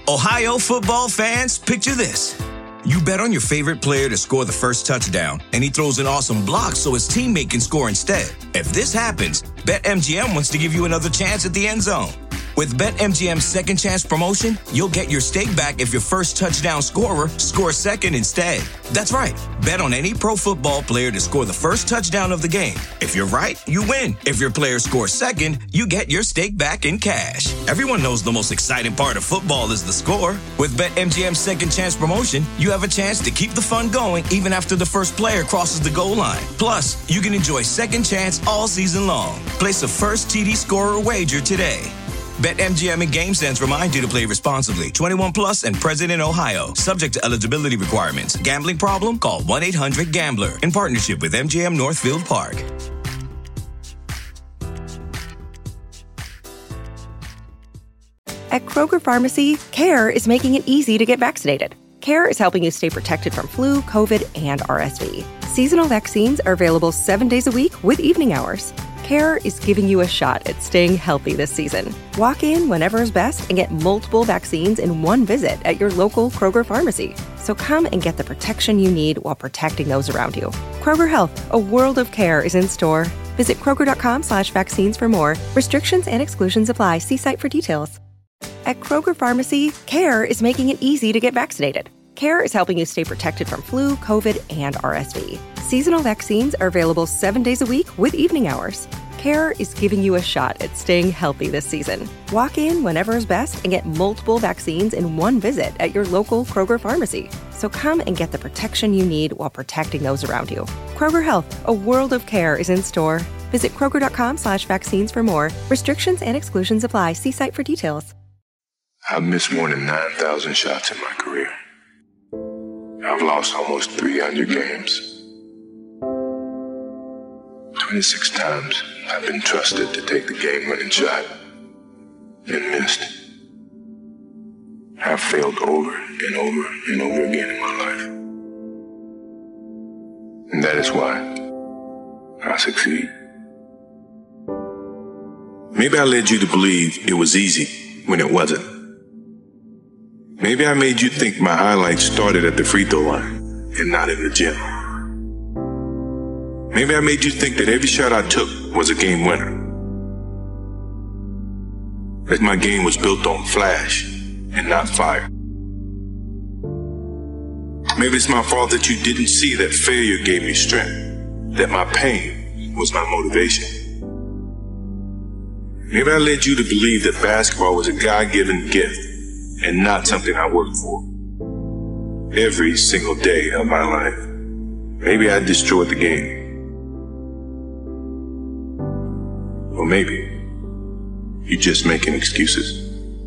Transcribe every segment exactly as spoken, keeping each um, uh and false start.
Ohio football fans, picture this. You bet on your favorite player to score the first touchdown, and he throws an awesome block so his teammate can score instead. If this happens, BetMGM wants to give you another chance at the end zone. With BetMGM's Second Chance promotion, you'll get your stake back if your first touchdown scorer scores second instead. That's right. Bet on any pro football player to score the first touchdown of the game. If you're right, you win. If your player scores second, you get your stake back in cash. Everyone knows the most exciting part of football is the score. With BetMGM's Second Chance promotion, you have a chance to keep the fun going even after the first player crosses the goal line. Plus, you can enjoy Second Chance all season long. Place a first T D scorer wager today. BetMGM and GameSense remind you to play responsibly. twenty-one plus and present in Ohio. Subject to eligibility requirements. Gambling problem? Call one eight hundred gambler. In partnership with M G M Northfield Park. At Kroger Pharmacy, CARE is making it easy to get vaccinated. CARE is helping you stay protected from flu, COVID, and R S V. Seasonal vaccines are available seven days a week with evening hours. CARE is giving you a shot at staying healthy this season. Walk in whenever is best and get multiple vaccines in one visit at your local Kroger pharmacy. So come and get the protection you need while protecting those around you. Kroger Health, a world of care is in store. Visit Kroger.com slash vaccines for more. Restrictions and exclusions apply. See site for details. At Kroger Pharmacy, CARE is making it easy to get vaccinated. CARE is helping you stay protected from flu, COVID, and R S V. Seasonal vaccines are available seven days a week with evening hours. CARE is giving you a shot at staying healthy this season. Walk in whenever is best and get multiple vaccines in one visit at your local Kroger pharmacy. So come and get the protection you need while protecting those around you. Kroger Health, a world of care is in store. Visit Kroger.com slash vaccines for more. Restrictions and exclusions apply. See site for details. I've missed more than nine thousand shots in my career. I've lost almost three hundred games. twenty-six times I've been trusted to take the game-winning shot and missed. I've failed over and over and over again in my life. And that is why I succeed. Maybe I led you to believe it was easy when it wasn't. Maybe I made you think my highlights started at the free throw line and not in the gym. Maybe I made you think that every shot I took was a game winner. That my game was built on flash and not fire. Maybe it's my fault that you didn't see that failure gave me strength, that my pain was my motivation. Maybe I led you to believe that basketball was a God-given gift and not something I worked for. Every single day of my life, maybe I destroyed the game. Or maybe you're just making excuses.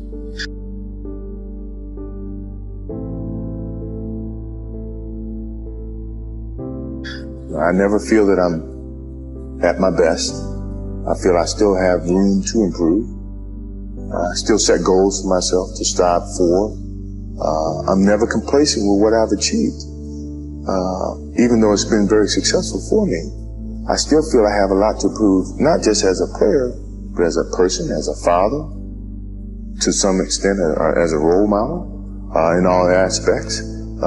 I never feel that I'm at my best. I feel I still have room to improve. I still set goals for myself to strive for. Uh, I'm never complacent with what I've achieved. Uh, even though it's been very successful for me, I still feel I have a lot to prove, not just as a player, but as a person, as a father, to some extent uh, as a role model uh, in all aspects.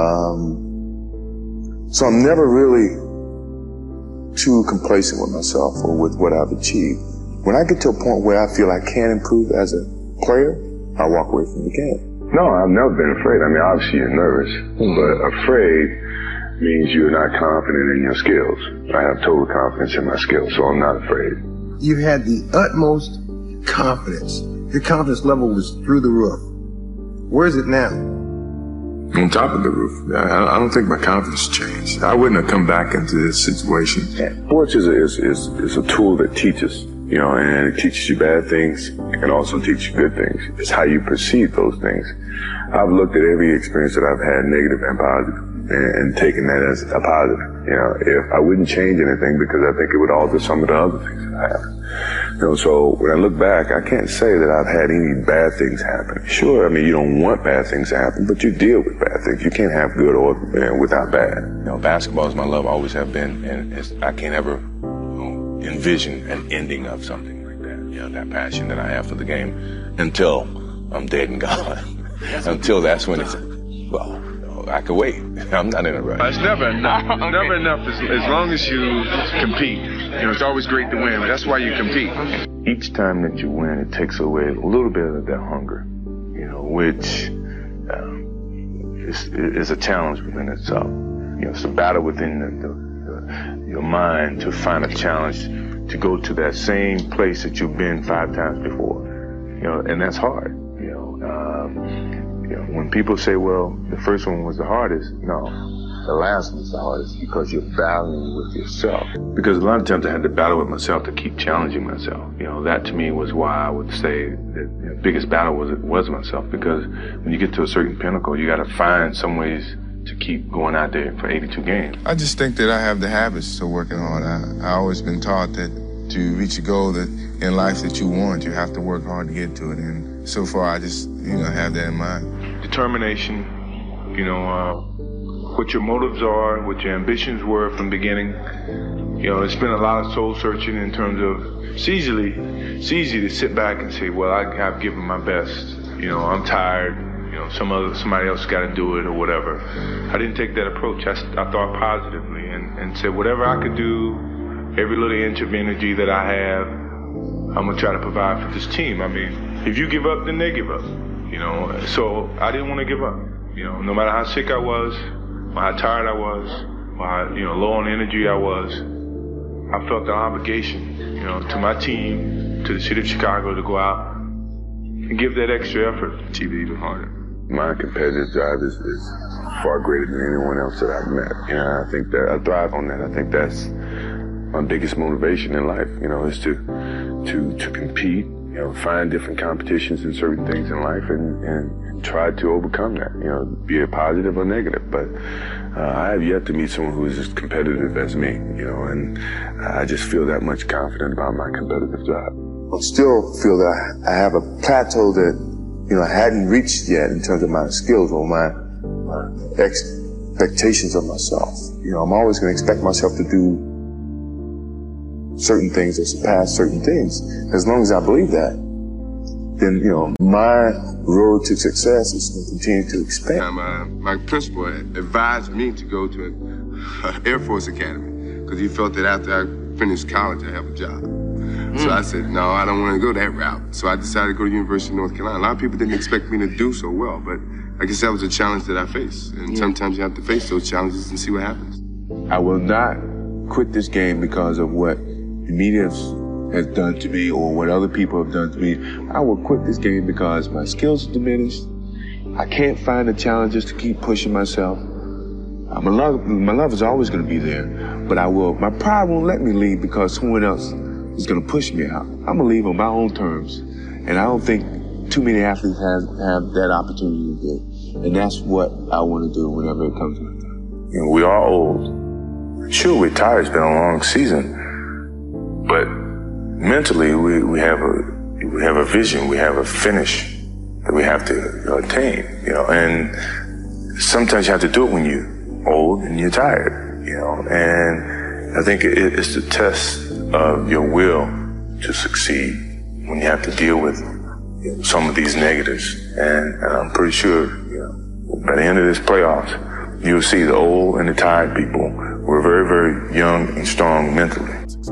Um, so I'm never really too complacent with myself or with what I've achieved. When I get to a point where I feel I can improve as a player, I walk away from the game. No, I've never been afraid. I mean, obviously you're nervous, mm-hmm. but afraid means you're not confident in your skills. I have total confidence in my skills, so I'm not afraid. You had the utmost confidence. Your confidence level was through the roof. Where is it now? On top of the roof. I, I don't think my confidence changed. I wouldn't have come back into this situation. Sports is a, is, is, is a tool that teaches. You know, and it teaches you bad things. It can also teach you good things. It's how you perceive those things. I've looked at every experience that I've had, negative and positive, and, and taken that as a positive. You know, if I wouldn't change anything because I think it would alter some of the other things that I have. You know, so when I look back, I can't say that I've had any bad things happen. Sure, I mean, you don't want bad things to happen, but you deal with bad things. You can't have good or you know, without bad. You know, basketball is my love, always have been, and it's, I can't ever envision an ending of something like that. You know, that passion that I have for the game until I'm dead and gone. until that's when it's, well, I could wait. I'm not in a rush. It's never enough. It's okay. never enough as, as long as you compete. You know, it's always great to win, but that's why you compete. Each time that you win, it takes away a little bit of that hunger, you know, which um, is, is a challenge within itself. You know, it's a battle within the, the, the, your mind to find a challenge to go to that same place that you've been five times before. You know, and that's hard. You know, um, you know, when people say, "Well, the first one was the hardest," no, the last one was the hardest because you're battling with yourself. Because a lot of times I had to battle with myself to keep challenging myself. You know, that to me was why I would say that the biggest battle was was myself. Because when you get to a certain pinnacle, you got to find some ways to keep going out there for eighty-two games. I just think that I have the habits of working hard. I I always been taught that to reach a goal that in life that you want, you have to work hard to get to it. And so far, I just, you know, have that in mind. Determination, you know, uh, what your motives are, what your ambitions were from the beginning. You know, it's been a lot of soul searching in terms of, it's easily, it's easy to sit back and say, well, I, I've given my best. You know, I'm tired. You know, some other, somebody else got to do it or whatever. I didn't take that approach. I, I thought positively and, and said, whatever I could do, every little inch of energy that I have, I'm going to try to provide for this team. I mean, if you give up, then they give up. You know, so I didn't want to give up. You know, no matter how sick I was, or how tired I was, or how, you know, low on energy I was, I felt the obligation, you know, to my team, to the city of Chicago to go out and give that extra effort to achieve it even harder. My competitive drive is, is far greater than anyone else that I've met. You know, I think that I thrive on that. I think that's my biggest motivation in life, you know, is to to to compete, you know, find different competitions in certain things in life and, and try to overcome that, you know, be it positive or negative. But uh, I have yet to meet someone who is as competitive as me, you know, and I just feel that much confident about my competitive drive. I still feel that I have a plateau that, you know, I hadn't reached yet in terms of my skills or my, my expectations of myself. You know, I'm always going to expect myself to do certain things or surpass certain things. As long as I believe that, then, you know, my road to success is going to continue to expand. My, my principal advised me to go to an Air Force Academy because he felt that after I finished college, I'd have a job. Mm. So I said, no, I don't want to go that route. So I decided to go to the University of North Carolina. A lot of people didn't expect me to do so well, but I guess that was a challenge that I faced. And yeah. sometimes you have to face those challenges and see what happens. I will not quit this game because of what the media has done to me or what other people have done to me. I will quit this game because my skills are diminished. I can't find the challenges to keep pushing myself. Uh, my love, my love is always going to be there, but I will. My pride won't let me leave because someone else is going to push me out. I'm going to leave on my own terms, and I don't think too many athletes have, have that opportunity to do. And that's what I want to do whenever it comes to my time. You know, we are old. Sure, we're tired. It's been a long season. But mentally, we, we have a we have a vision, we have a finish that we have to attain, you know. And sometimes you have to do it when you're old and you're tired, you know. And I think it, it's the test of your will to succeed when you have to deal with, you know, some of these negatives. And, and I'm pretty sure, you know, by the end of this playoffs, you'll see the old and the tired people who are very, very young and strong mentally.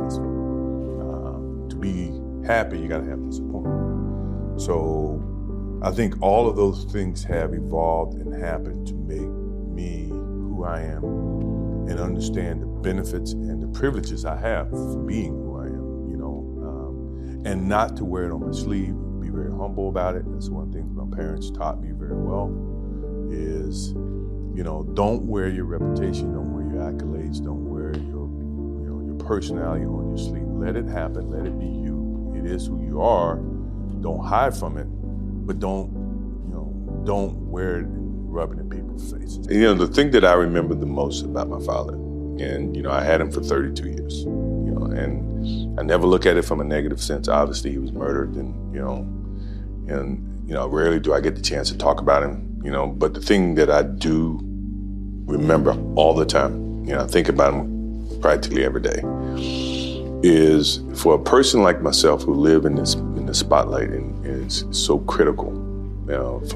Happy, you gotta have the support. So I think all of those things have evolved and happened to make me who I am and understand the benefits and the privileges I have for being who I am, you know, um, and not to wear it on my sleeve, be very humble about it. That's one thing my parents taught me very well is, you know, don't wear your reputation, don't wear your accolades, don't wear your, you know, your personality on your sleeve. Let it happen, let it be you. It is who you are. Don't hide from it, but don't, you know, don't wear it and rub it in people's faces. You know, the thing that I remember the most about my father, and, you know, I had him for thirty-two years, you know, and I never look at it from a negative sense. Obviously, he was murdered, and, you know, and, you know, rarely do I get the chance to talk about him, you know, but the thing that I do remember all the time, you know, I think about him practically every day, is for a person like myself who live in this in the spotlight and is so critical, you know, from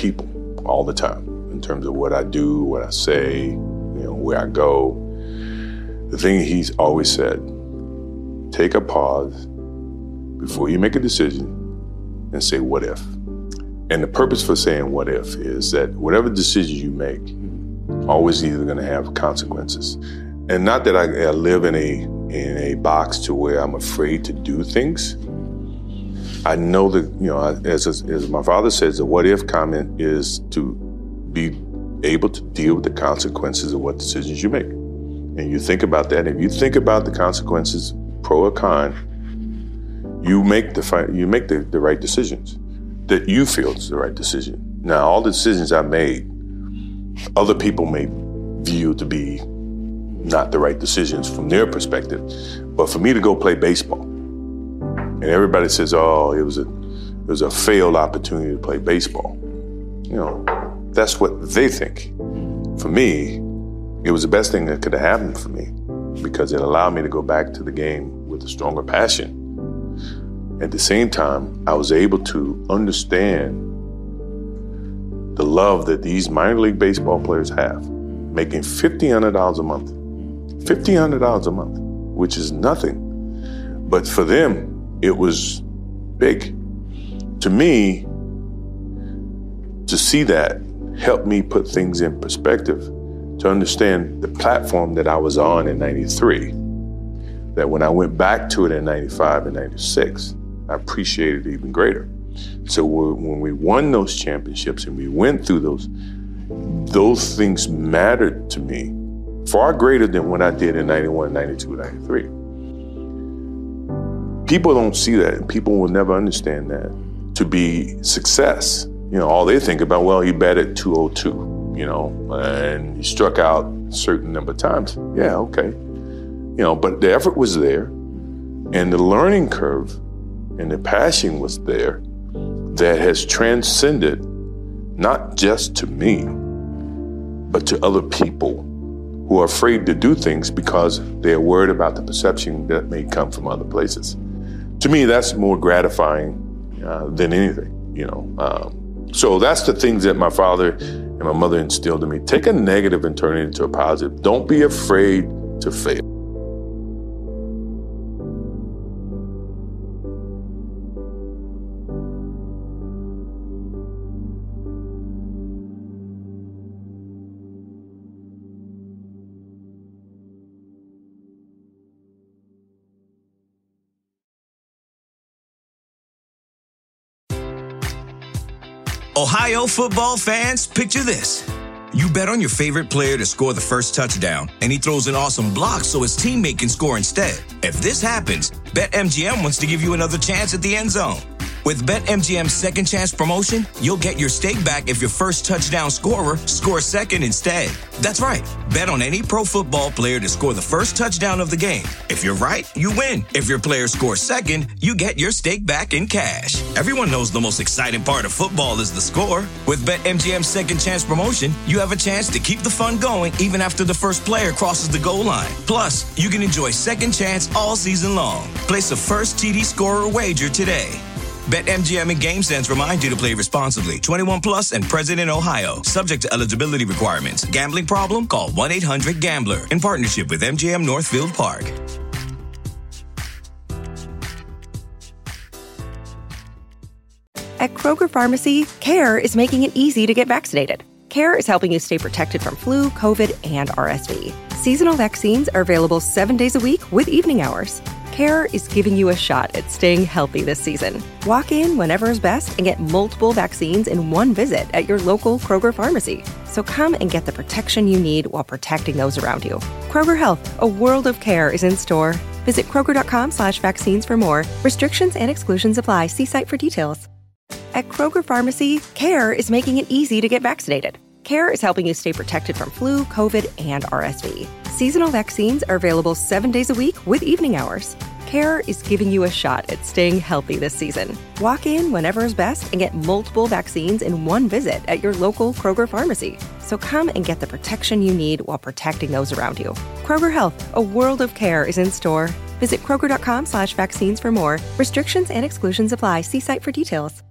people all the time in terms of what I do, what I say, you know, where I go. The thing he's always said, take a pause before you make a decision and say, what if? And the purpose for saying what if is that whatever decision you make, always either going to have consequences. And not that I, I live in a in a box to where I'm afraid to do things. I know that, you know, as, as my father says, the what if comment is to be able to deal with the consequences of what decisions you make. And you think about that. If you think about the consequences, pro or con, you make the you make the, the right decisions that you feel is the right decision. Now, all the decisions I made, other people may view to be not the right decisions from their perspective. But for me to go play baseball, and everybody says, oh, it was a it was a failed opportunity to play baseball. You know, that's what they think. For me, it was the best thing that could have happened for me because it allowed me to go back to the game with a stronger passion. At the same time, I was able to understand the love that these minor league baseball players have, making fifteen hundred dollars a month. fifteen hundred dollars a month, which is nothing. But for them, it was big. To me, to see that helped me put things in perspective, to understand the platform that I was on in ninety-three, that when I went back to it in ninety-five and ninety-six, I appreciated it even greater. So when we won those championships and we went through those, those things mattered to me far greater than what I did in ninety-one, ninety-two, ninety-three. People don't see that, and people will never understand that to be success. You know, all they think about, well, he batted two oh two, you know, and he struck out a certain number of times. Yeah, okay. You know, but the effort was there, and the learning curve and the passion was there that has transcended not just to me, but to other people who are afraid to do things because they're worried about the perception that may come from other places. To me, that's more gratifying uh, than anything, you know. Um, so that's the things that my father and my mother instilled in me. Take a negative and turn it into a positive. Don't be afraid to fail. Ohio football fans, picture this. You bet on your favorite player to score the first touchdown, and he throws an awesome block so his teammate can score instead. If this happens, BetMGM wants to give you another chance at the end zone. With BetMGM's second chance promotion, you'll get your stake back if your first touchdown scorer scores second instead. That's right. Bet on any pro football player to score the first touchdown of the game. If you're right, you win. If your player scores second, you get your stake back in cash. Everyone knows the most exciting part of football is the score. With BetMGM's second chance promotion, you have a chance to keep the fun going even after the first player crosses the goal line. Plus, you can enjoy second chance all season long. Place a first T D scorer wager today. BetMGM and GameSense remind you to play responsibly. twenty-one plus and present in Ohio. Subject to eligibility requirements. Gambling problem? Call one eight hundred gambler. In partnership with M G M Northfield Park. At Kroger Pharmacy, CARE is making it easy to get vaccinated. CARE is helping you stay protected from flu, COVID, and R S V. Seasonal vaccines are available seven days a week with evening hours. CARE is giving you a shot at staying healthy this season. Walk in whenever is best and get multiple vaccines in one visit at your local Kroger pharmacy. So come and get the protection you need while protecting those around you. Kroger Health, a world of care is in store. Visit Kroger.com slash vaccines for more. Restrictions and exclusions apply. See site for details. At Kroger Pharmacy, CARE is making it easy to get vaccinated. CARE is helping you stay protected from flu, COVID, and R S V. Seasonal vaccines are available seven days a week with evening hours. CARE is giving you a shot at staying healthy this season. Walk in whenever is best and get multiple vaccines in one visit at your local Kroger pharmacy. So come and get the protection you need while protecting those around you. Kroger Health, a world of care is in store. Visit Kroger.com slash vaccines for more. Restrictions and exclusions apply. See site for details.